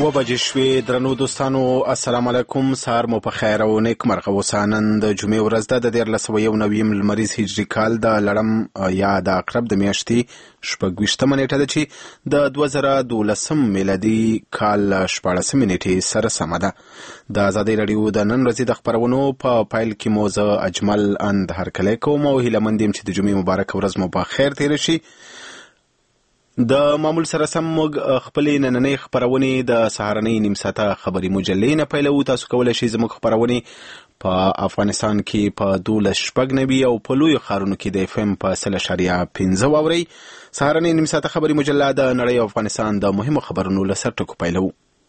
بجې شوې. درنو دوستانو السلام علیکم، سهار مو په خیر او نیک مرغه اوسه. نن د جمعې ورځ ده، د 1491 لمریز هجري کال د لړم یا د عقرب د میاشتې 26مه نیټه ده چې د 2012 میلادي کال 14 نیټې سره سمه ده. د ازادۍ راډیو د نن ورځې د خبرونو په پیل کې مو زه اجمل اند هرکلی کوم او هیله مند یم چې د جمعې مبارکه ورځ مو په خیر تېره شي. د معمول سره سم موږ خپلې نننۍ خپرونې د سهارنۍ نیم ساعته خبري مجلې نه پیلوو. تاسو کولی شئ زموږ خپرونې په افغانستان کې په 12.90 او په لویو ښارونو کې د FM په 100.5 واورئ. سهارنۍ نیم ساعته خبري مجله د نړۍ او افغانستان د مهمو خبرونو له سرټکو پیلوو.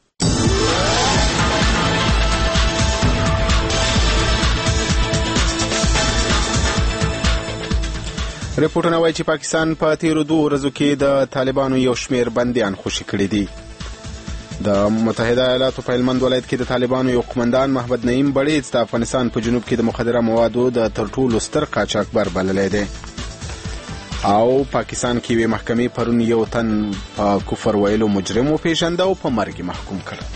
رپورټونه وایي چې پاکستان په تیرو 2 ورځو کې د طالبانو یو شمېر بندیان خوشي کړي دي. د متحده ایالاتو په هلمند ولایت کې د طالبانو یو قومندان محمد نعیم بړیڅ د افغانستان په جنوب کې د مخدره موادو د تر ټولو ستر قاچاقبر بللی دی. او پاکستان کې یوې محکمې پرون یو تن په کفر ویلو مجرم وپېژنده او په مرګ محکوم کړ.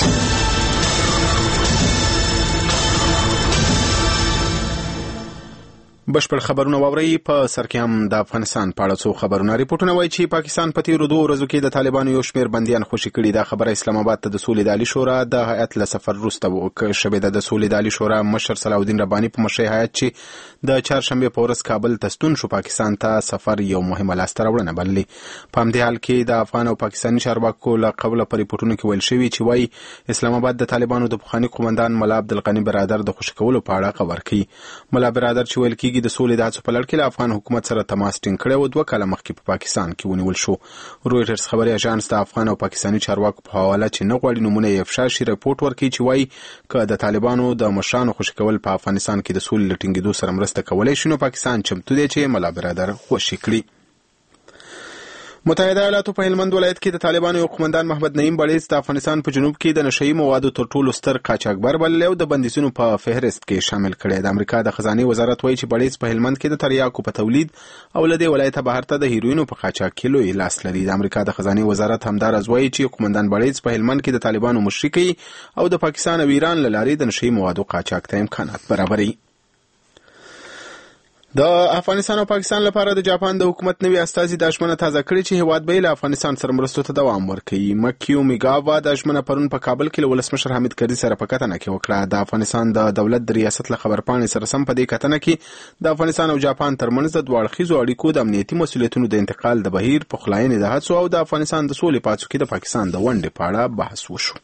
بشپړ خبرونه واورئ. په سر کې هم د افغانستان په اړه څو خبرونه. ریپورټونه وایي چې پاکستان په تیرو 2 ورځو کې د طالبانو یو شمېر بندیان خوشي کړي. دا خبره اسلام آباد ته د سولې د عالي شورا د هیئت له سفر وروسته شوې ده. د سولې د عالي شورا مشر صلاح الدین رباني په مشرۍ هیئت چې د چهارشنبې په ورځ کابل ته ستون شو، پاکستان ته سفر یو مهمه لاسته راوړنه بللې. په همدې حال کې د افغان او پاکستاني چارواکو له قبله په ریپورټونو کې ویل شوي چې وایي اسلام آباد د طالبانو د پخواني قومندان ملا عبدالغني برادر د خوشي کولو په اړه خبر کوي. ملا برادر چې ویل کېږي د سولې د هڅو په لړ کې له افغان حکومت سره تماس ټینګ کړی و، 2 کاله مخکې په پاکستان کې ونیول شو. رویټرز خبري اژانس د افغان او پاکستاني چارواکو په حواله چې نه غواړي نومونه یې افشا شي رپورټ ورکوي چې وایي که د طالبانو د مشرانو خوشي کول په افغانستان کې د سولې له ټینګېدو سره مرسته کولی شي، نو پاکستان چمتو دی چې ملا برادر خوشي کړي. متحده ایالاتو په هلمند ولایت کې د طالبانو یو قومندان محمد نعیم بړیڅ د افغانستان په جنوب کې د نشهیي موادو تر ټولو ستر قاچاقبر بللی او د بندیزونو په فهرست کې شامل کړی. د امریکا د خزانې وزارت وایي چې بړیڅ په هلمند کې د تریاکو په تولید او له دې ولایته بهر ته د هیروینو په قاچاق کې لوی لاس لري. د امریکا د خزانې وزارت همداراز وایي چې قومندان بړیڅ په هلمند کې د طالبانو مشري کوي او د پاکستان او ایران له لارې د نشهیي موادو قاچاق ته امکانات برابروي. د افغانستان او پاکستان لپاره د جاپان د حکومت نوي استازي د ژمنه تازه کړې چې هیواد به له افغانستان سره مرستو ته دوام ورکوي. مکیو میګاوا د ژمنه پرون په کابل کې له ولسمشر حامد کرزي سره په کتنه کې وکړه. د افغانستان د دولت د ریاست له خبرپاڼې سره سم په دې کتنه کې د افغانستان او جاپان ترمنځ د دوه اړخیزو اړیکو د امنیتي مسؤلیتونو د انتقال د بهیر پخلاینې د هڅو او د افغانستان د سولې په هڅو کې د پاکستان د ونډې په اړه بحث وشو.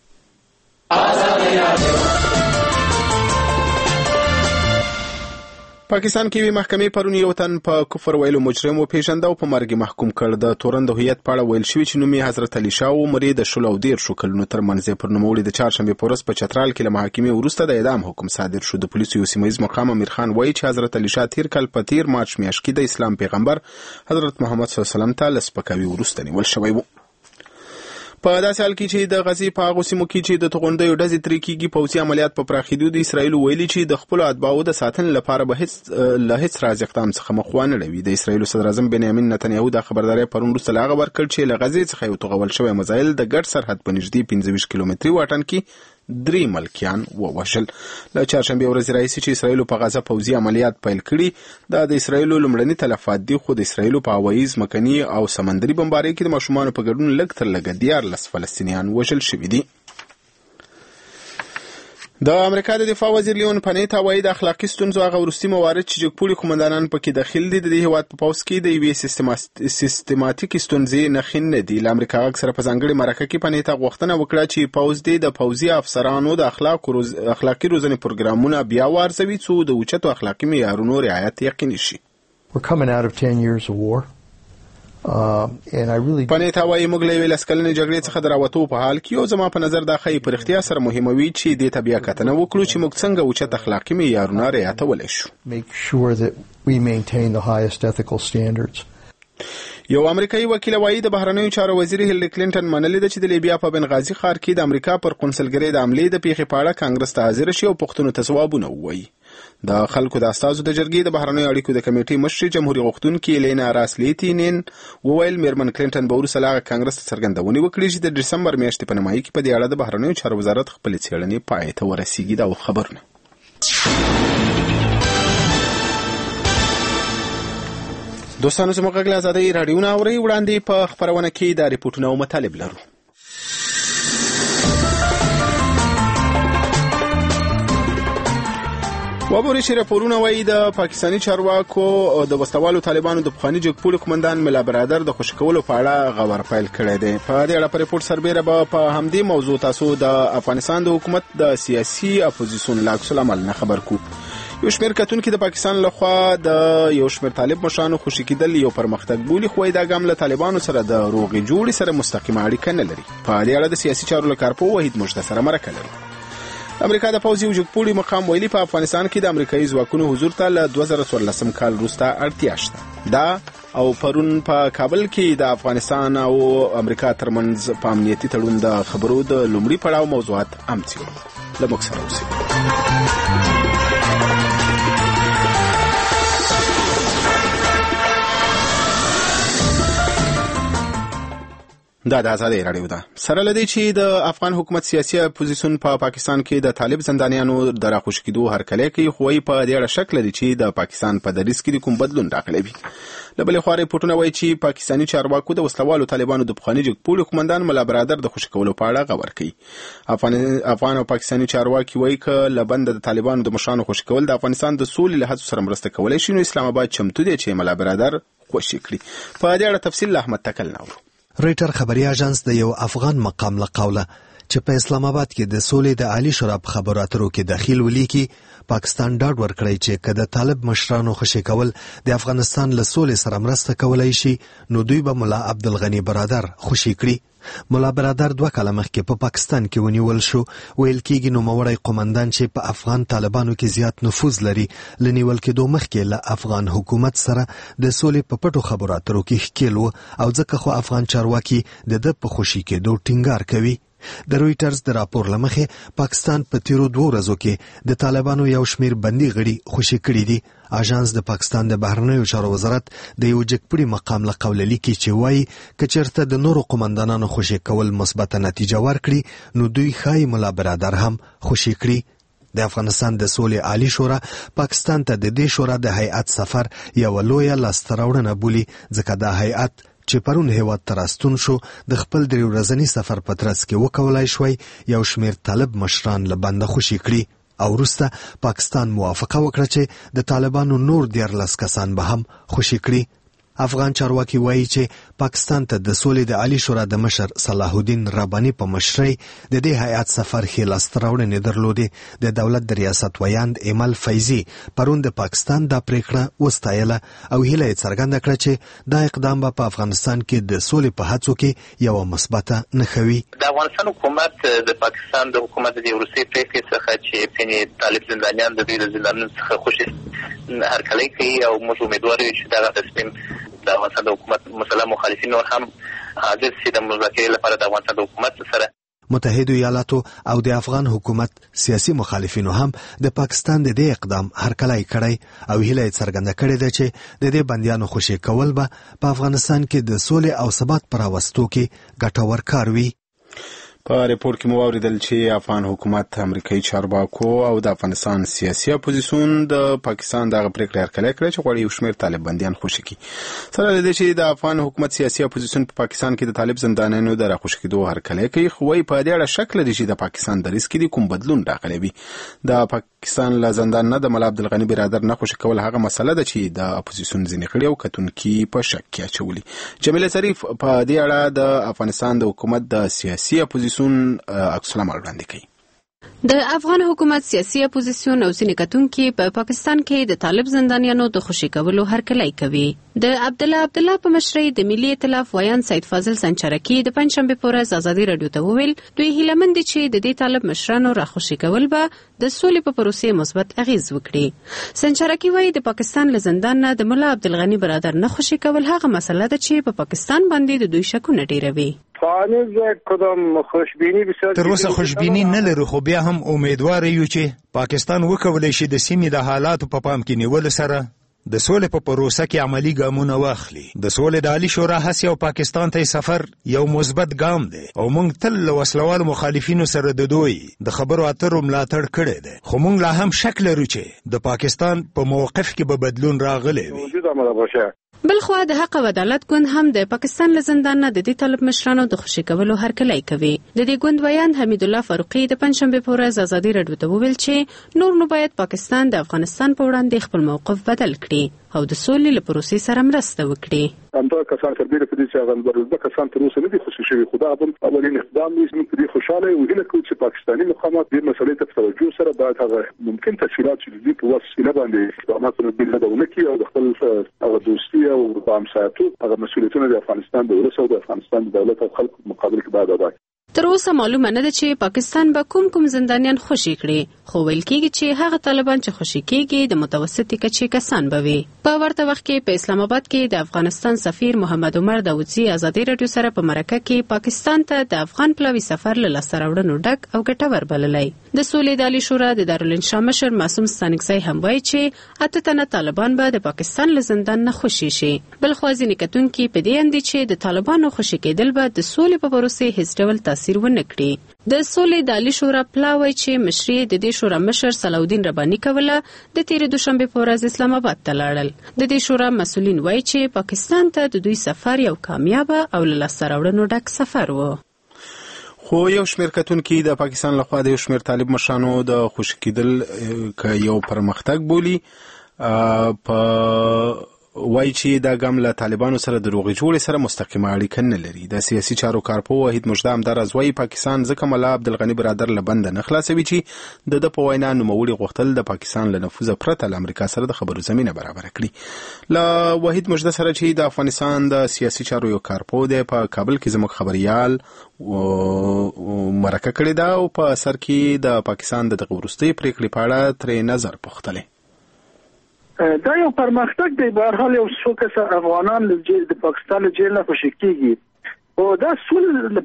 پاکستان کې وی محکمې پرون یو تن په کفر ویلو مجرم وپېژنده او په مرګ محکوم کړ. د تورن د هویت په اړه ویل شوي چې نوم یې حضرت علي شاه عمري د 13 کلونو ترمنځ پر نوموړي د چهارشنبې په ورځ په چترال کې له محاکمې وروسته د اعدام حکم صادر شو. د پولیسو یو سیمه ییز مقام امیر خان وایي چې حضرت علي شاه تیر کال په 13 مارچ میاشت کې د اسلام پیغمبر حضرت محمد صلی الله علیه وسلم ته له سپکاوي وروسته نیول شوی و. په داسې حال کې چې د غزې په هغو سیمو کې چې د توغندیو ډزې ترې کېږي پوځي عملیات په پراخېدو د اسرائیلو ویلي چې د خپلو اتباعو د ساتنې لپاره به له هېڅ راز اقدام څخه مخ وانه اړوي. د اسرائیلو صدراعظم بنیامین نتنیاهو دا خبرداری پرون وروسته له هغه ورکړ چې له غزې څخه یو توغول شوی میزایل د ګډ سرحد په نږدې 25 کیلومتري واټن کې 3 ملکیان ووژل. له چهارشنبې ورځې راهیسې چې اسرائیلو په غزه پوځي عملیات پیل کړي، دا د اسرائیلو لومړني تلفات دي، خو د اسرائیلو په هوایي، ځمکني او سمندري بمبارۍ کې د ماشومانو په ګډون لږ تر لږه 14 فلسطینیان وژل شوي دي. د امریکا د دفاع وزیر لیون پنیتا وایي د اخلاقي ستونزو هغه وروستي موارد چې جګپوړي قومندانان پکې داخل دي د دې هیواد په پوځ کې د یوې سیستماتیکي ستونزې نښې نه دي. له امریکا غږ سره په ځانګړې مرکه کې پنیتا غوښتنه وکړه چې پوځ دې د پوځي افسرانو د اخلاقي روزنې پروګرامونه بیا وارزوي څو د اوچتو اخلاقي معیارونو رعایت یقیني شي. پنیتا وایي موږ له یوې لسکلنې جګړې څخه د راوتو په حال کې یو، زما په نظر دا ښایي په رښتیا سره مهموي چې دې ته بیا کتنه وکړو چې موږ څنګه اوچت اخلاقي معیارونه رعایتولی شو. یو امریکایي وکیل وایي د بهرنیو چارو وزیر هیلری کلینټن منلې ده چې د لیبیا په بنغازي ښار کې د امریکا پر قونسلګرۍ د حملې د پیښې په اړه کانګرس ته حاضر شي او پوښتنو ته ځوابونه ووایي. د خلکو د استازو د جرګې د بهرنیو اړیکو د کمیټې مشر جمهوریت غوښتونکي لینا راسلیتینن وویل میرمن کلینټن به وروسته له کانګرس ته څرګندونې وکړي چې د ډسمبر میاشتې په نیمایي کې په دې اړه د بهرنیو چارو وزارت خپلې څېړنې پای ته ورسیږي. دا خبرونه دوستانو زموږ غږ له ازادۍ راډیو نه اورئ. وړاندې په خپرونه کې د ریپورټونو او مطالب لرو. وګورئ چې راپورونه وایي د پاکستاني چارواکو د وسلوالو طالبانو د پخواني جګپوړي قومندان ملا برادر د خوشي کولو په اړه غور پیل کړی دی. په دې اړه په ریپورت سربیره به په همدې موضوع تاسو د افغانستان د حکومت د سیاسي اپوزیسیون له عکس العمل نه خبر کو. یو شمېر کتونکي د پاکستان لخوا د یو شمېر طالب مشرانو خوشي کېدل یو پرمختګ بولي، خو دا ګام له طالبانو سره د روغې جوړې سره مستقیمه اړیکه نه لري. په دې اړه د سیاسي چارو له کارپوه وحید مجده سره مرکه لرو. امریکا د پوځي جګپوړي مقام ویلي په افغانستان کې د امریکایي ځواکونو حضور ته له 2014 کال وروسته اړتیا شته. دا او پرون په کابل کې د افغانستان او امریکا ترمنځ په امنیتي تړون د خبرو د لومړي پړاو موضوعات هم څیړو. له موږ سره اوسئ. دا د ازادۍ راډیو ده. سره لدی چې د افغان حکومت سیاسي اپوزیسیون په پاکستان کې د طالب زندانیانو د راخوشي کېدو هرکلی کوي، خو په دې اړه شک لري چې د پاکستان په دریځ کې کوم بدلون راغلی وي. له بلې خوا ریپورټونه وایي چې پاکستاني چارواکو د وسلوالو طالبانو د پخواني جګپوړي قومندان ملا برادر د خوشي کولو په اړه غور کوي. افغان او پاکستاني چارواکي وایي که له بنده د طالبانو د مشرانو خوشي کول د افغانستان د سولې له هڅو سره مرسته کولی شي، نو اسلام آباد چمتو دی چې ملا برادر خوشي کړي. په دې اړه تفصیل له احمد تکل نورو. رویټر خبري اژانس د یو افغان مقام له قوله چې په اسلام آباد کې د سولې د عالی شورا په خبرو اترو کې داخل ولیکي پاکستان ډاډ ورکړی چې کله طالب مشرانو خوشي کول د افغانستان له سولې سره مرسته کولای شي، نو دوی به ملا عبدالغنی برادر خوشي کړي. ملا برادر 2 کاله مخکې په پاکستان کې ونیول شو. ویل کېږي نوموړی قومندان چې په افغان طالبانو کې زیات نفوذ لري، لنیول کېدو مخکې له افغان حکومت سره د سولې په پټو خبرو اترو کې ښکیل و، او ځکه خو افغان چارواکي د ده په خوشي کېدو ټینګار کوي. د رویټرز د راپور لمخې پاکستان په تیرو 2 ورځو کې د طالبانو یو شمیر بندي غړي خوشي کړي دي. اژانس د پاکستان د بهرنیو چارو وزارت د یو جګپوړي مقام له قوله لیکي چې وایي که چېرته د نورو قومندانانو خوشي کول مثبته نتیجه ورکړي، نو دوی ښایي ملا برادر هم خوشي کړي. د افغانستان د سولې عالی شورا پاکستان ته د دې شورا د هیئت سفر یو لویه لاسته راوړنه بولي، ځکه دا هیئت چې پرون هیواد ته راستون شو د خپل 3 ورځني سفر په ترڅ کې وکولای شوی یو شمیر طالب مشران له بنده خوشي کړي، او وروسته پاکستان موافقه وکړه چې د طالبانو نور 14 کسان به هم خوشي کړي. افغان چارواکي وایي چې پاکستان ته د سولې د عالی شورا د مشر صلاح الدین رباني په مشرۍ د دې هیئت سفر ښې لاسته راوړنې درلودې. د دولت د ریاست ویاند ایمل فیضي پرون د پاکستان دا پریکړه وستایله او هیله یې څرګنده کړه چې دا اقدام به په افغانستان کې د سولې په هڅو کې یوه مثبته نښه وي. د افغانستان حکومت د پاکستان د حکومت د وروستۍ پریکړې څخه چې طالب زندانیان د دوی د زندانونو څخه خوشي هرکلی کوي، او موږ امیدوار یو چې دغه تصمیم د افغانستان د حکومت مسله مخالفین نور هم حاضر شي د مذاکرې لپاره د افغانستان د حکومت سره. متحده ایالاتو او د افغان حکومت سیاسي مخالفینو هم د پاکستان د دې اقدام هرکلی کړی او هیله یې څرګنده کړې ده چې د دې بندیانو خوشي کول به په افغانستان کې د سولې او ثبات پر راوستو کې ګټور کار وي. په ریپورت کې مو واوریدل چې افغان حکومت، امریکایي چارواکو او د افغانستان سیاسي اپوزیسیون د پاکستان دغه پریکړه هرکلی کړې چې غواړي یو شمېر طالب بندیان خوشي کړي. سره له دې چې د افغان حکومت سیاسي اپوزیسیون په پاکستان کې د طالب زندانیانو د راخوشي کېدو هرکلی کوي، خو وايي په دې اړه شک لري چې د پاکستان دریځ کې کوم بدلون راغلی وي. د پاکستان له زندان نه د ملا عبدالغني برادر نه خوشي کول هغه مسله ده چې د اپوزیسیون ځینې غړي او کتونکي په شک کې اچولي. جمیله ظریف په دې اړه د افغانستان د حکومت د سیاسي اپوزیسیون عکس العمل وړاندې کوي. د افغان حکومت سیاسي اپوزیسیون او ځینې کتونکي په پاکستان کې د طالب زندانیانو د خوشي کولو هرکلی کوي. د عبدالله په مشرۍ د ملي ائتلاف ویان سید فاضل سنچرکي د پنځشنبه په ورځ ازادي راډیو ته وویل دوی هیله مند دي چې د دې طالب مشرانو راخوشي کول به د سولې په پروسې مثبت اغیز وکړي. سنچرکي وایي د پاکستان له زندان نه د ملا عبدالغني برادر نه خوشي کول هغه مسله ده چې په پاکستان باندې د دوی شکونه ډیروي. تر اوسه خوشبینی نه لرو، خو بیا هم امیدوار یو چې پاکستان وکولای شي د سیمې د حالاتو په پام کې نیول سره د سولې په پروسه کې عملی ګامونه واخلي. د سولې د عالی شورا هڅې او پاکستان ته سفر یو مثبت ګام دی او موږ تل له وسلوالو مخالفینو سره د دوی د خبرو اترو ملاتړ کړی دی، خو موږ لا هم شک لرو چې د پاکستان په موقف کې به بدلون راغلی وي. بلخوا د حق او عدالت ګوند هم د پاکستان له زندان نه د دې طالب مشرانو د خوشي کولو هرکلی کوي. د دې ګوند ویان حمید الله فاروقي د پنځشنبه په ورځ ازادي راډیو ته وویل چې نور نو باید پاکستان د افغانستان په وړاندې خپل موقف بدل کړي او د سولې له پروسې سره مرسته وکړي. همدا کسان تر دې په دې چې هغه ورته کسان تر اوسه نه دي خوشي شوي، خو دا هم اولین اقدام دی چې دې خوشاله او هیله کوي چې پاکستاني مقامات دې مسلې ته توجه سره باید هغه ممکن تفصيلات چې دې په وسیله باندې اقدامات وکړي او د خپل هغه دوستي او همسایتوب هغه مسؤلیتونه د افغانستان د ولس او د افغانستان د دولت او خلکو مقابل کې باید ادا کړي. تر اوسه معلومه نه ده چې پاکستان به کوم زندانیان خوشي کړي، خو ویل کېږي چې هغه طالبان چې خوشي کېږي د متوسطې کچې کسان به وي. په ورته وخت کې په اسلام آباد کې د افغانستان سفیر محمد عمر داودزي ازادي راډیو سره په مرکه کې پاکستان ته د افغان پلوي سفر له لاسته راوړنو ډک او ګټور بللی. د سولې د عالی شورا د دارالانشا مشر معصوم ستانکزی هم وایي چې 8 تنه طالبان به د پاکستان له زندان نه خوشي شي. بلخوا ځینې کتونکي په دې اند چې د طالبانو خوشي کېدل به د سولې په پروسې هیڅ ډول تاثیر ونه کړي. د سولې د عالی شورا پلاوی چې مشري د دې شورا مشر صلاحالدین رباني کوله د تیرې دوشنبه په ورځ اسلام آباد ته لاړل. د دې شورا مسؤلین وایي چې پاکستان ته د دوی سفر یو کامیاب او له لاسته راوړنو ډک سفر و. خو یو شمېر کتونکي د پاکستان لخوا د یو شمېر طالب مشرانو د خوشي کېدل که یو پرمختګ بولي، په وایي چې دا ګام له طالبانو سره د روغې جوړې سره مستقیمه اړیکه نه لري. د سیاسي چارو کارپو وحید مجده همداراز وایي پاکستان ځکه ملا عبدالغني برادر له بنده نه خلاصوي چې د په وینا نوموړي غوښتل د پاکستان له نفوذه پرته له امریکا سره د خبرو زمینه برابره کړي. له وحید مجده سره چې د افغانستان د سیاسي چارو یو کارپو دی په کابل کې زموږ خبريال مرکه کړې ده او په سر کې د پاکستان د وروستۍ پریکړې په اړه ترې نظر پوښتلی. دا یو پرمختګ دی. به هر حال یو څو کسه افغانان د پاکستان له جیل نه خوشي کېږي او دا سول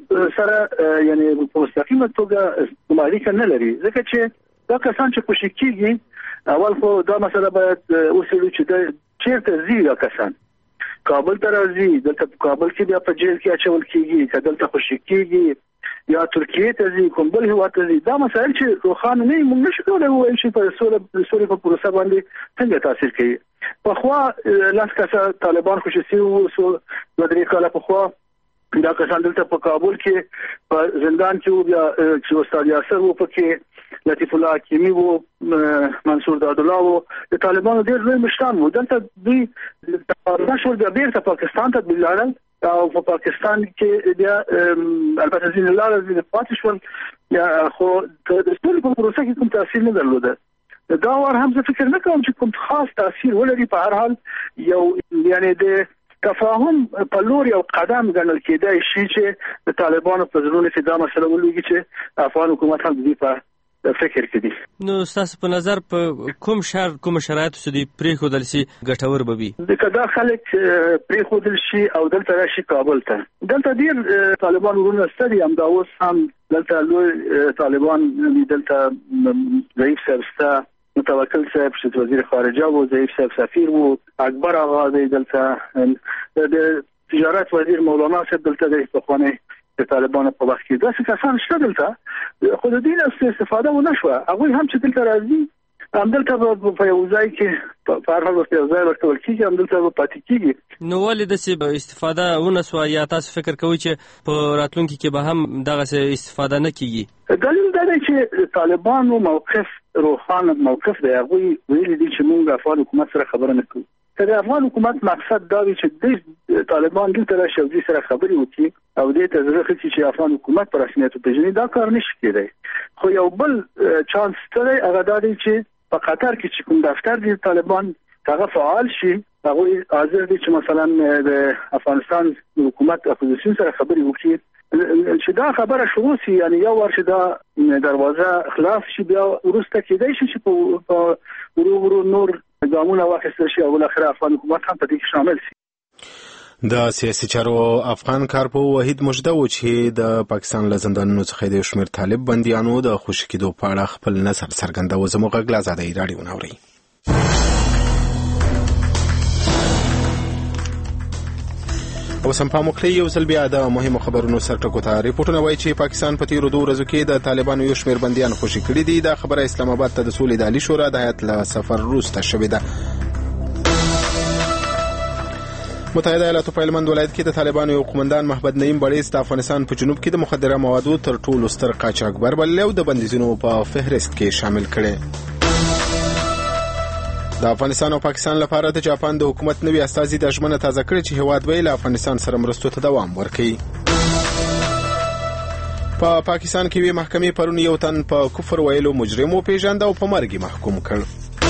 سره یعنی په مستقیمه توګه اړیکه نه لري، ځکه چې دا کسان چې خوشي کېږي اول خو دا مسله باید وسیلو چې د چیرته ځي دا کسان کابل ته راځي، دلته په کابل کې بیا په جیل کې اچول کېږي، که دلته خوشي کېږي یا ترکیه ته ځي کوم بل هیواد ته ځي. دا مسایل چې روښانه نه موږ نشو کولای ووایو چې په سولې په پروسه باندې څنګه تاثیر کوي. پخوا لاس کسه طالبان خوشي سوي وو، د 3 کاله پخوا دا کسان دلته په کابل کې په زندان کې بیا چې استاد یاسر وو، پکې لطیف الله حکیمی وو، منصور دادالله وو، د طالبانو ډېر لوی مشران وو. دلته دوی نشول بیا بیرته پاکستان ته بلاړل او په پاکستان کې بیا البته ځین لاره د پاتې شول، خو د سولې په پروسه کې کوم تاثیر نه درلوده. دا ور هم زه فکر نه کوم چې کوم خاص تاثیر ولري. په هر حال یو یعنی د تفاهم په لور یو قدم ګڼل کېدای شي چې د طالبانو په ضرورت کې دا مسله ولوي چې افغان حکومت هم دې په فکر کې دي. نو تاسو په نظر په کوم شرایطو سدي پریښودل شي ګټور به وي؟ دا خلک پریښودل شي او دلته راشي کابل ته. دلته ډیر طالبان ورونه ستدي هم دا اوس هم دلته لوی طالبان دلته ضعیف سرستا متوکل صاحب چې وزیر خارجه وو، ضعیف صاحب سفیر وو، اکبر آغا دی دلته، د تجارت وزیر مولانا صاحب دلته دی په خونه د طالبانو په وخت کې. داسې کسان شته دلته، خو د دې استفاده ونه شوه. هغوی هم چې دلته راځي همدلته په یو ځای کې په هر حال ورته یو ځای ورکول کېږي، همدلته به پاتې کېږي. نو ولې داسې استفاده ونه سوه یا تاسو فکر کوئ چې په راتلونکي کې به هم دغسې استفاده نه کېږي؟ دلیل دا دی چې طالبانو موقف روښانه موقف دی. هغوی ویلي دي چې موږ افغان حکومت سره خبره نه کوو. د افغان حکومت مقصد دا وی چې د طالبان دلته راشي او د سره خبرې وکړي او د تزریق چې افغان حکومت پر رسمیت پیژني دا کار نشي کېدای. خو یو بل چانس ته هغه دا دی چې په قطر کې چې کوم دفتر دی طالبان هغه فعال شي، هغه حاضر دي چې مثلا د افغانستان حکومت اپوزیسیون سره خبرې وکړي چې دا خبره شروع شي، یعنی یو ورشه دا دروازه خلاص شي، بیا ورسته کېدای شي چې په ورو نور ګامونه واخیستل شي او بالاخره افغان حکومت هم په دې کې شامل شي. د سیاسي چارو افغان کارپو وحید مجده و چې د پاکستان له زندانونو څخه د شمیر طالب بنديانو د خوشي کېدو په اړه خپل نظر څرګندوي. زموږ غږ آزادۍ راډیو نوري. او سمپام وکړي یو ځل بیا د مهمو خبرونو سرټکو ته ریپورتونه وایي چې پاکستان په تیرو 2 ورځو کې د طالبانو یو شمیر بنديان خوشي کړي دي. دا خبره اسلام آباد ته د سولې د عالی شورا د هیئت له سفر وروسته شوې ده. متحده ایالاتو په هلمند ولایت کې د طالبانو یو قومندان محمد نعیم بړیس د افغانستان په جنوب کې د مخدره موادو تر ټولو ستر قاچاقبر بللی او د بندیزونو په فهرست کې شامل کړي. د افغانستان او پاکستان لپاره د جاپان د حکومت نوی استازي د ژمنه تازه کړې چې هیواد به له افغانستان سره مرستو ته دوام ورکړي. په پاکستان کې وی محکمې پرون یو تن په کفر ویلو مجرم وپیژند او په مرګ محکوم کړ.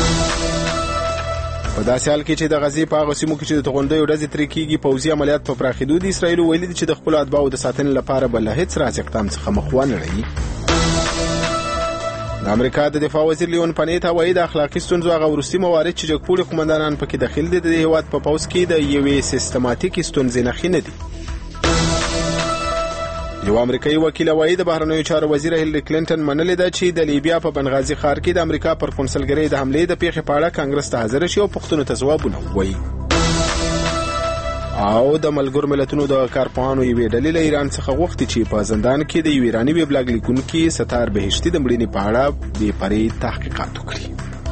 په داسې حال کې چې د غزې په هغه سیمو کې چې د توغندیو ډزې ترې کېږي پوځي عملیات په پراخېدو دي، اسرائیل ویلي دي چې د خپلو اتباعو د ساتنې لپاره به له هېڅ راز اقدام څخه مخ ونه اړوي. د امریکا د دفاع وزیر لیون پنیتا وایي د اخلاقي ستونزو هغه وروستي موارد چې جګپوړي قومندانان پکې دخیل دي د هېواد په پوځ کې د یوې سیستماتیکې ستونزې نښې نه دي. یو امریکایي وکیل وایي د بهرنیو چارو وزیر هیلری کلینټن منلې ده چې د لیبیا په بنغازي ښار کې د امریکا پر قونسلګرۍ د حملې د پیښې په اړه کانګرس ته حاضر شي او پوښتنو ته ځوابونه ووایي. او د ملګرو ملتونو د کارپوهانو یوې ډلې له ایران څخه غوښتي چې په زندان کې د یو ایراني ویبلاګ لیکونکي ستار بهشتي د مړینې په اړه بې پرې تحقیقات وکړي.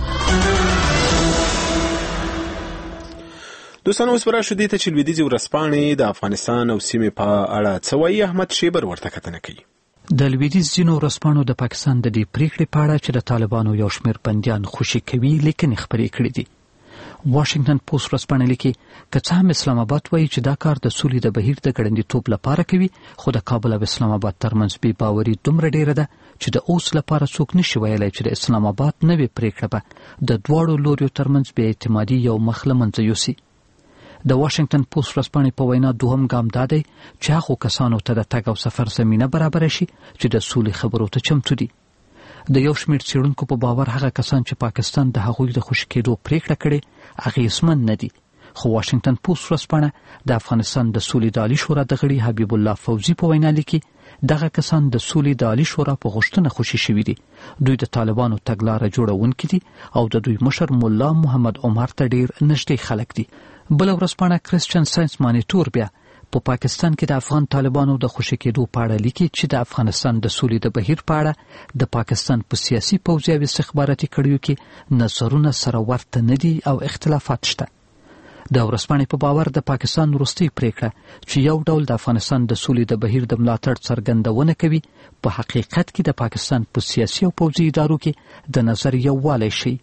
دوستانو اوس به راشو دې ته چې لویدیځې ورځپاڼې د افغانستان او سیمې په اړه څه وایي. احمد شیبر ورته کتنه کوي. د لویدیځ ځینو ورځپاڼو د پاکستان د دې پریکړې په اړه چې د طالبانو یو شمېر بندیان خوشي کوي لیکنې خپرې کړې دي. واشنگټن پوسټ ورځپاڼه لیکي که څه هم اسلام آباد وایي چې دا کار د سولې د بهیر د ګړندیتوب لپاره کوي، خو د کابل او اسلام آباد ترمنځ بې باوري دومره ډیره ده چې د اوس لپاره څوک نشي ویلی چې د اسلام آباد نوې پریکړه به د دواړو لوریو ترمنځ بې اعتمادي یو مخ له منځه یوسي. د واشنگټن پوسټ ورځپاڼې په وینا دوهم ګام دا دی چې هغو کسانو ته د تګ او سفر زمینه برابره شي چې د سولې خبرو ته چمتو دي. د یو شمېر څېړونکو په باور هغه کسان چې پاکستان د هغوی د خوشي کېدو پریکړه کړې اغېزمن نه دي. خو واشنگټن پوسټ ورځپاڼه د افغانستان د سولې د عالی شورا د غړي حبیب الله فوزي په وینا لیکي دغه کسان د سولې د عالی شورا په غوښتنه خوشي شوي دي. دوی د طالبانو تګلاره جوړونکي دي او د دوی مشر مولا محمد عمر ته ډیر نږدې خلک دي. بل ورځپاڼه کرسچن ساينس مانیټور بیا په پاکستان کې د افغان طالبانو د خوشي کېدو په اړه لیکي چې د افغانستان د سولې د بهیر په اړه د پاکستان په سیاسي پوځي او استخباراتي کړیو کې نظرونه سره ورته نه دي او اختلافات شته. د ورځپاڼې په باور د پاکستان وروستۍ پریکړه چې یو ډول د افغانستان د سولې د بهیر د ملاتړ څرګندونه کوي په حقیقت کې د پاکستان په سیاسي او پوځي ادارو کې د نظر یووالی شي.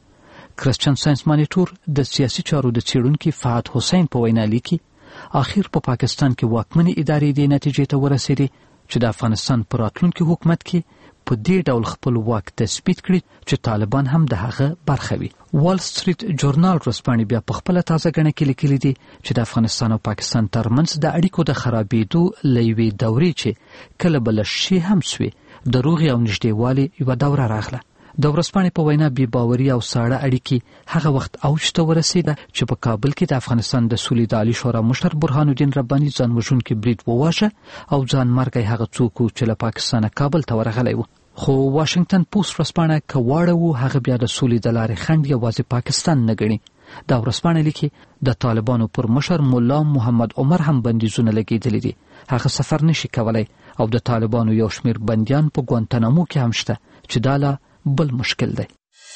کرسچن ساينس مانیټور د سیاسي چارو د څېړونکي فهد حسین په وینا لیکي اخر په پاکستان کې واکمنې ادارې د نتیجې ته ورسېدې چې د افغانستان په راتلونکي حکومت کې په دې ډول خپل واک تثبیت کړي چې طالبان هم د هغه برخه وي. وال سټریټ جورنال ورځپاڼې بیا په خپله تازه ګڼه کې لیکلي دي چې د افغانستان او پاکستان ترمنځ د اړیکو د خرابېدو له یوې دورې چې کله به له شي هم سوې د روغې او نږدېوالي یوه دوره راغله. د ورځپاڼې په وینا بې باوري او ساړه اړیکې هغه وخت اوج ته ورسېده چې په کابل کې د افغانستان د سولې د عالی شورا مشر برهان الدین رباني ځان وژونکي برید وواژه او ځان مرګی هغه څوک چې له پاکستانه کابل ته ورغلی و. خو واشنگټن پوسټ ورځپاڼه که واړه وو هغه بیا د سولې د لارې خنډ یوازې پاکستان نه ګڼي. دا ورځپاڼه لیکي د طالبانو پر مشر مولا محمد عمر هم بندیزونه لګېدلي دي، هغه سفر نشي کولی او د طالبانو یو شمېر بندیان په ګوانتنامو کې هم شته چې دا لا بل مشکل دی.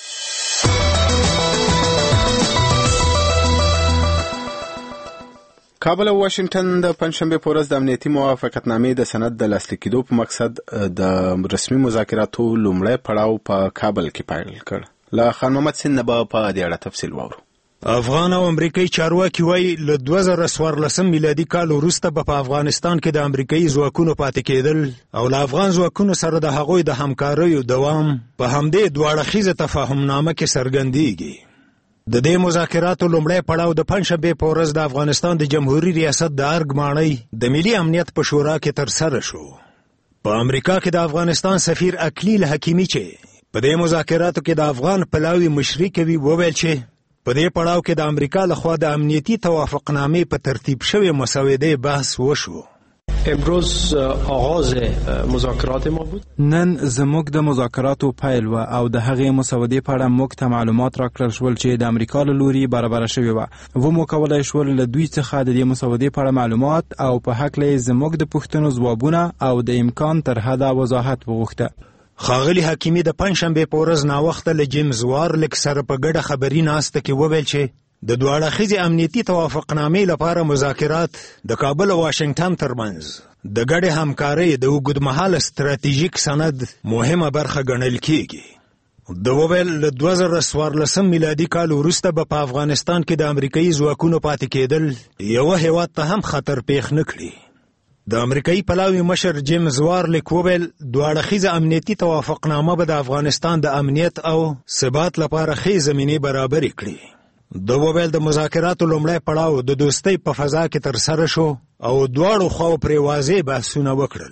کابل او واشنگټن د پنځشنبه په ورځ د امنیتي موافقتنامې د سند د لاسلیک کېدو په مقصد د رسمي مذاکراتو لومړی پړاو په کابل کې پیل کړ. له خان محمد سین نه به په دې اړه تفصیل واورو. افغان او امریکایي چارواکي وایي له 2014 میلادي کال وروسته به په افغانستان کې د امریکایي ځواکونو پاتې کېدل او له افغان ځواکونو سره د هغوی د همکاریو دوام په همدې دوه اړخیزه تفاهمنامه کې څرګندېږي. د دې مذاکراتو لومړی پړاو د پنجشنبې په ورځ د افغانستان د جمهوریت ریاست د ارګ ماڼۍ د ملي امنیت په شورا کې ترسره شو. په امریکا کې د افغانستان سفیر اکلیل حکیمي چې په دې مذاکراتو کې د افغان پلاوي مشري کوي وویل چې په دې پړاو کې د امریکا لخوا د امنیتي توافقنامې په ترتیب شوی مسودې بحث وشو. امروز آغاز مذاکرات ما بود. نن زموږ د مذاکراتو پیل و او د هغې مسودې په اړه موږ ته معلومات راکړل شول چې د امریکا له لوري برابره شوې وه. ومو کولی شول له دوی څخه د دې مسودې په اړه معلومات او په هکله یې زموږ د پوښتنو ځوابونه او د امکان تر حده وضاحت وغوښته. ښاغلي حکیمي د پنجشنبې په ورځ ناوخته له جیمز وارلیک سره په ګډه خبري ناسته کې وویل چې د دوه اړخیزې امنیتي توافقنامې لپاره مذاکرات د کابل او واشنګټن ترمنځ د ګډې همکارۍ د اوږدمهاله ستراتیژیک سند مهمه برخه ګڼل کیږي. د وویل له 2014 میلادي کال وروسته به په افغانستان کې د امریکایي ځواکونو پاتې کېدل یوه هیواد ته هم خطر پیښ نه کړي. د امریکایي پلاوي مشر جیمز وارلیک وویل دوه اړخیزه امنیتي توافقنامه به د افغانستان د امنیت او ثبات لپاره ښې زمینې برابرې کړي. د وویل د مذاکراتو لومړی پړاو د دوستۍ په فضا کې ترسره شو او دواړو خواو پرې واضح بحثونه وکړل.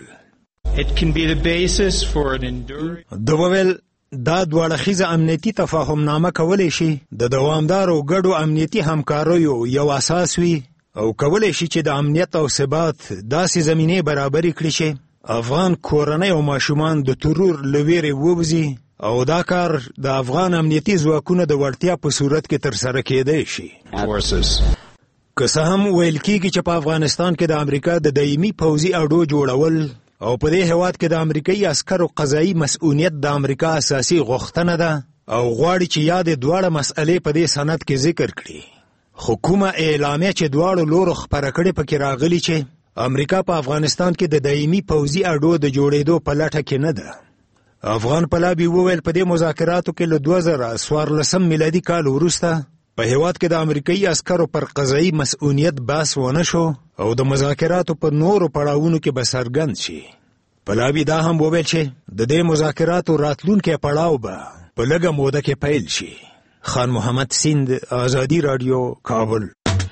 د وویل دا دوه اړخیزه امنیتي تفاهمنامه کولی شي د دوامدارو ګډو امنیتي همکاریو یو اساس وي او کولی شي چې د امنیت او ثبات داسې زمینې برابرې کړي چې افغان کورنۍ او ماشومان د ترور له ویرې ووځي او دا کار د افغان امنیتي ځواکونو د وړتیا په صورت کې ترسره کېدی شي. که څه هم ویل کېږي چې په افغانستان کې د امریکا د دایمي پوځي اډو جوړول او په دې هېواد کې د امریکایي عسکرو قضایي مسؤلیت د امریکا اساسي غوښتنه ده او غواړي چې یادې دواړه مسئلې په دې سند کې ذکر کړي. خو کومه اعلامیه چې دواړو لورو خپره کړې پکې راغلي چې امریکا په افغانستان کې د دایمي پوځي اډو د جوړېدو په لټه کې نه ده. افغان پلاوي وویل په دې مذاکراتو کې له 2014 میلادي کال وروسته په هېواد کې د امریکایي عسکرو پر قضایي مسؤلیت بحث ونه شو او د مذاکراتو په نورو پړاوونو کې به څرګند شي. پلاوي دا هم وویل چې د دې مذاکراتو راتلونکی پړاو به په لږه موده کې پیل شي. خان محمد سیند، آزادی رادیو، کابل.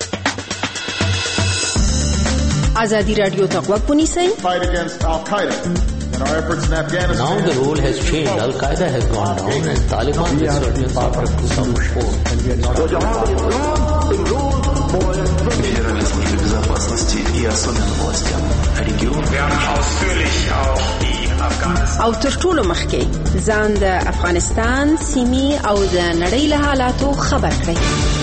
آزادی رادیو ته غوږ ونیسئ. Now the role has changed. Al-Qaeda has gone down and Taliban has certainly started to some form. Федеральной службе безопасности и особенным властям региона. او تر ټولو مخکې ځان د افغانستان سیمې او د نړۍ له حالاتو خبر کړئ.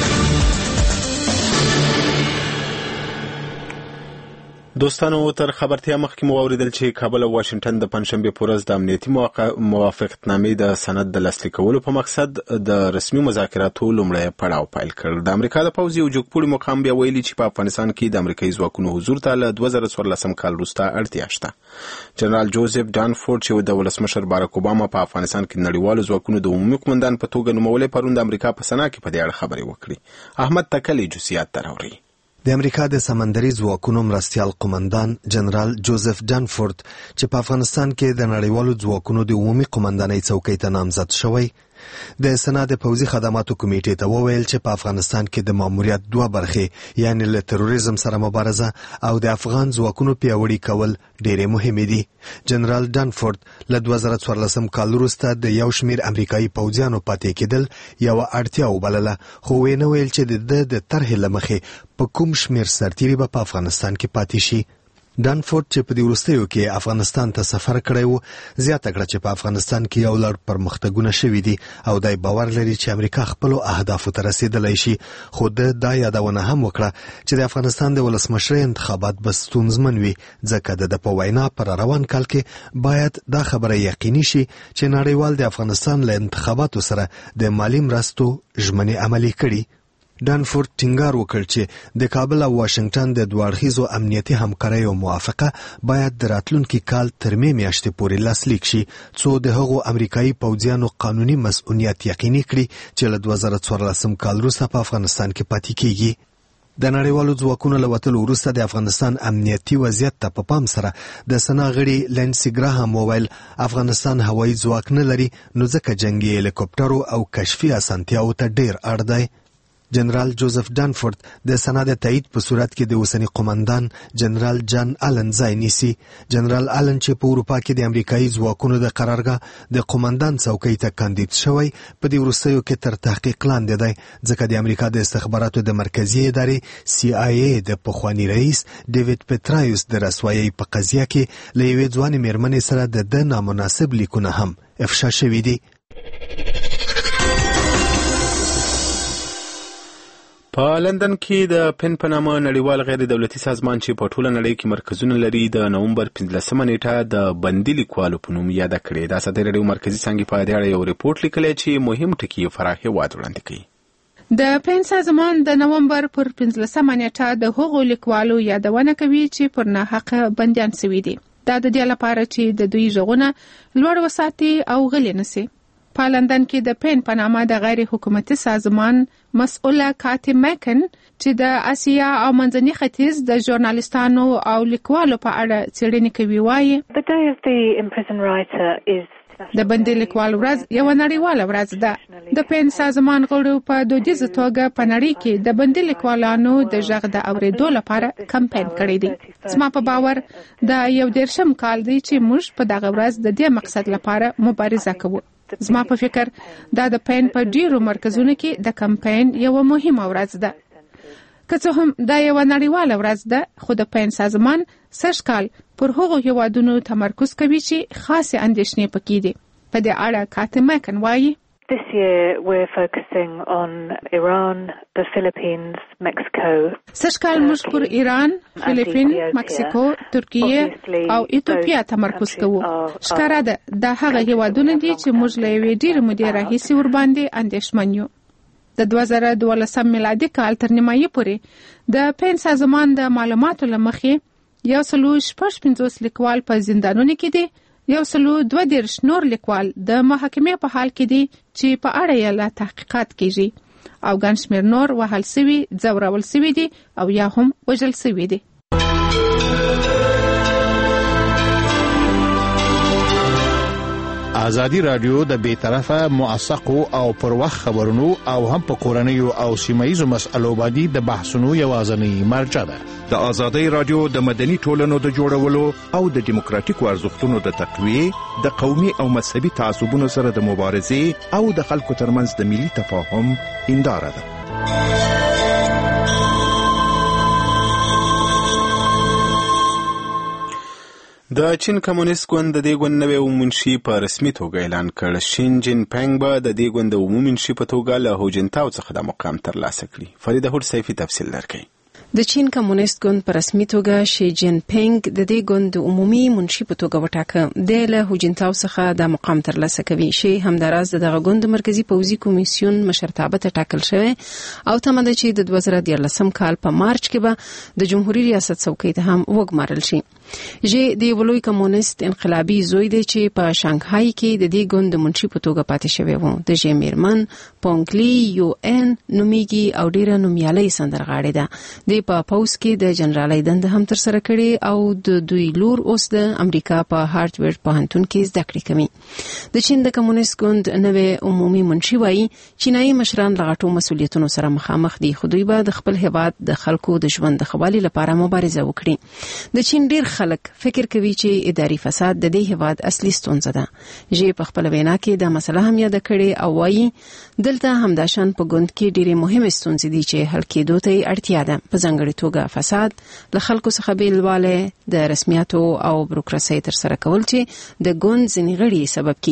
دوستانو تر خبرتیا مخکې مو واوریدل چې کابل او واشنګټن د پنجشنبې په ورځ د امنیتي موافقتنامې د سند د لاسلیک کولو په مقصد د رسمي مذاکراتو لومړی پړاو پیل کړ. د امریکا د پوځي او جوګپوړي مقام بیا ویلي چې په افغانستان کې د امریکایي ځواکونو حضور ته له 2014 کال وروسته اړتیا شته. جنرال جوزف ډانفورد چې د ولسمشر باراک اوباما په افغانستان کې نړیوالو ځواکونو د عمومي قومندان په توګه نومولی پرون د امریکا په سنا کې په دې اړه خبرې وکړي. احمد تکلی جزئیات راوړي. د امریکا د سمندري ځواکونو مرستیال قومندان جنرال جوزف ډانفورد چې په افغانستان کې د نړیوالو ځواکونو د عمومي قومندانۍ څوکۍ ته نامزد شوی د سنا د پوځي خدماتو کمیټې ته وویل چې په افغانستان کې د ماموریت دوه برخې یعنی له تروریزم سره مبارزه او د افغان ځواکونو پیاوړي کول ډېرې مهمې دي. جنرال ډانفورد له 2014 کال وروسته د یو شمېر امریکایي پوځیانو پاتې کېدل یوه اړتیا وبلله، خو ویې نه ویل چې د طرحې له مخې په کوم شمېر سرتیري به په افغانستان کې پاتې شي. ډانفورد چې په دې وروستیو کې افغانستان ته سفر کړی و زیاته کړه چې په افغانستان کې یو لړ پرمختګونه شوي دي او دی باور لري چې امریکا خپلو اهدافو ته رسېدلی شي. خو ده دا یادونه هم وکړه چې د افغانستان د ولسمشرۍ انتخابات به ستونزمن وي ځکه د په وینا پر روان کال کې باید دا خبره یقیني شي چې نړیوال د افغانستان له انتخاباتو سره د مالي مرستو ژمنې عملي کړي. ډانفورد ټینګار وکړ چې د کابل او واشنگټن د دوه امنیتي همکارۍ او موافقه باید د راتلونکي کال تر مې میاشتې پورې لاسلیک شي څو د هغو امریکایي پوځیانو قانوني مسؤلیت یقیني کړي چې له 2014 کال وروسته په افغانستان کې پاتې کیږي. د نړیوالو ځواکونو له وتلو وروسته د افغانستان امنیتي وضعیت ته په پام سره د سنا غړي لینسي ګراهام وویل افغانستان هوایي ځواک نه لري نو ځکه جنگي هلیکوپټرو او کشفي اسانتیاو ته ډیر اړ دی. جنرال جوزف ډانفورد د سنا د تایید په صورت کې د اوسنی قومندان جنرال جان آلن ځای نیسي. جنرال آلن چې په اروپا کې د امریکایي ځواکونو د قرارګاه د قومندان څوکۍ ته کاندید شوی په دې وروستیو کې تر تحقیق لاندې دی ځکه د امریکا د استخباراتو د مرکزي ادارې CIA د پخوانی رئیس ډیوډ پټرایوس د رسوایي په قضیه کې له یوې ځوانې میرمنې سره د نامناسب لیکونه هم افشا شوي دي. په لندن کې د پن په نامه نړیوال غیر دولتي سازمان چې په ټوله نړۍ کې مرکزونه لري د نومبر 15 نیټه د بندي لیکوالو په نوم یاد کړې. د ازادي راډیو مرکزي څانګې په دې اړه یو ریپورت لیکلی چې مهم ټکي یې فراه هېواد وړاندې کوي. د پن سازمان د نومبر پر 15 نیټه د هغو لیکوالو یادونه کوي چې پر ناحقه بندیان شوي دي. دا د دې لپاره چې د دوی ژغورنه لوړ وساتي او غلي نشي. په لندن کې د پن په نامه د غیر حکومتي سازمان مسؤله کاتی میکن چې د آسیا او منځني ختیځ د ژورنالیستانو او لیکوالو په اړه څېړنې کوي وایي د بندي لیکوال ورځ یو نړیواله ورځ ده. د پن سازمان غړو په دودیزه توګه په نړۍ کې د بندي لیکوالانو د غږ د اورېدو لپاره کمپاین کړی دی. زما په باور دا یو 10 کال دی چې موږ په دغه ورځ د دې مقصد لپاره مبارزه کوو. زما په فکر دا د پن په ډیرو مرکزونو کې د کمپاین یو مهمه ورځ ده. که څه هم دا یو نړیواله ورځ ده خو د پن سازمان سږ کال پر هغو هیوادونو تمرکز کوي چې خاصه اندېښنې پکې دي. په دې اړه کاتی میکن وایي This year we're focusing on Iran, the Philippines, Mexico. سږکال موږ پر ایران، فلیپین، مکسیکو، ترکیه او ایتوپیا تمرکز کوو. ښکاره ده دا هغه هیوادونه دي چې موږ له یوې ډېرې مودې راهیسې ورباندې اندېښمن یو. د 2012 میلادي کال تر نیمایي پورې د پن سازمان د معلوماتو له مخې 156 لیکوال په زندانونو کې دي. 122 نور لیکوال د محاکمې په حال کې دي چې په اړه یې لا تحقیقات کیږي او ګڼ شمېر نور وهل سوي، ځورول سوي دي او یا هم وژل سوي دي. ازادي رادیو د بیطرفه موثقو او پر وخت خبرونو او هم په کورنیو او سیمایي مسألو باندې د بحثونو یوازنی مرجع ده. د ازادي رادیو د مدني ټولنو د جوړولو او د دیموکراتیکو ارزښتونو د تقویه د قومي او مذهبي تعصبونو سره د مبارزې او د خلکو ترمنځ د ملي تفاهم هنداره ده. د چین کمونیست ګوند د دې ګوند نوی عمومي منشي په رسمي توګه اعلان کړ. شین جین پنګ به د دې ګوند د عمومي منشي په توګه له هوجنتاو څخه د مقام ترلاسه کړي. فریده هوډ سیفي تفصیل درکوي. د چین کمونیست ګوند په رسمي توګه شي جین پنګ د دې ګوند عمومي منشي په توګه وټاکه. د له هوجنتاو څخه د مقام ترلاسه کوي. شي همداراز دغه ګوند مرکزی پوځي کمیسیون مشرتابه ته ټاکل شوی او تمه ده چې د 2013 کال په مارچ کې به د جمهوریت ریاست څوکۍ ته هم وګمارل شي. جی د ولوی کمونیست انقلابي زوی دی چې په شانګهای کې د دې ګوند منشي په توګه پاتې شوی و. د جی میرمن پونګلی یو ان نومیږي او ډیره نومیالۍ سندرغاړې ده. د په پوس کې د جنرالۍ دنده هم تر سره کړې او د دوی لور اوس د امریکا په هارټورډ پوهنتون کې زده کړې کوي. د چین د کمونیست ګوند نوې عمومي منشي وایي چینایي مشران له غټو مسؤلیتونو سره مخامخ دي خو دوی به د خپل هیواد د خلکو د ژوند د ښه والي لپاره مبارزه وکړي. د چین ډیر خلک فکر کوي چې اداري فساد د دې هیواد اصلي ستونزه ده. جی په خپل وینا کې د مسله هم یاد کړي او وایي دلته همداشان په ګوند کې ډېرې مهمه ستونزې دي چې حل کېدو ته اړتیا ده. په ځانګړي توګه فساد، له خلکو څخه بیلواله، د رسمیاتو او بروکراسۍ تر سره کول چې د ګوند ځینې غړي سبب کیږي.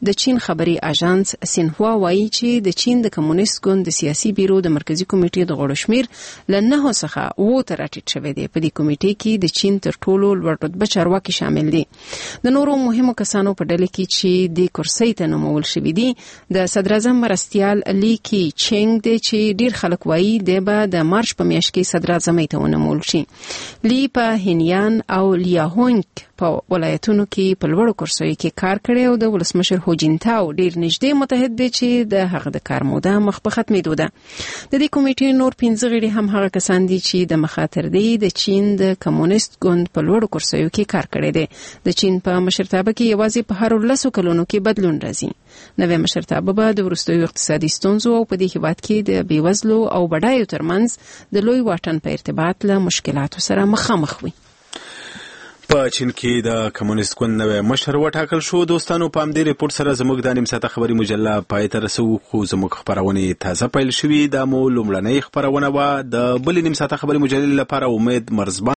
د چین خبري اژانس سینهوا وایي چې د چین د کمونیست ګوند د سیاسي بیرو د مرکزی کمیټې د غړو شمیر ل 9 څخه 7 ته راټیټ شوی دی. په دې کمیټې کې د چین تر ټولو لوړ رتبه چارواکي شامل دي. د نورو مهمو کسانو په ډله کې چې د کرسۍ ته نومول شوی دي د صدر اعظم مرستیال لی کی چینګ دی چې ډیر خلک وایي د به د مارچ په میاشت کې صدر اعظم ته ونومول شي. لی په هینیان او لیاهونګ په ولایتونو کې په لوړو کرسیو کې کار کړی او د ولسمشر هو جینتاو ډیر نږدې متحد دی چې د هغه د کار موده مخ په ختمېدو ده. د دې کمیټې نور 15 غړي هم هغه کسان دي چې د مخاطر دي د چین د کمونیست ګوند په لوړو کرسیو کې کار کړی دی. د چین په مشرتابه کې یوازې په هر 10 کلونو کې بدلون راځي. نوې مشرتابه به د وروستیو اقتصادي ستونزو او په دې هیواد کې د بیوزلو او بډایو ترمنځ د لوی واټن په ارتباط له مشکلاتو سره مخامخ وي. په چین کې د کمونیست ګوند نوې مشر وټاکل شو. دوستانو په همدې ریپورت سره زموږ د نیم ساعته خبري مجله پای ته رسو، خو زموږ خبرونه تازه پیل شوې. د مو لومړنۍ خبرونه و د بل نیم ساعته خبري مجلې لپاره امید مرزبان